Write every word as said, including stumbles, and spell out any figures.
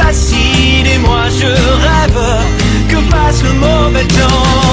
facile et moi je rêve que passe le mauvais temps.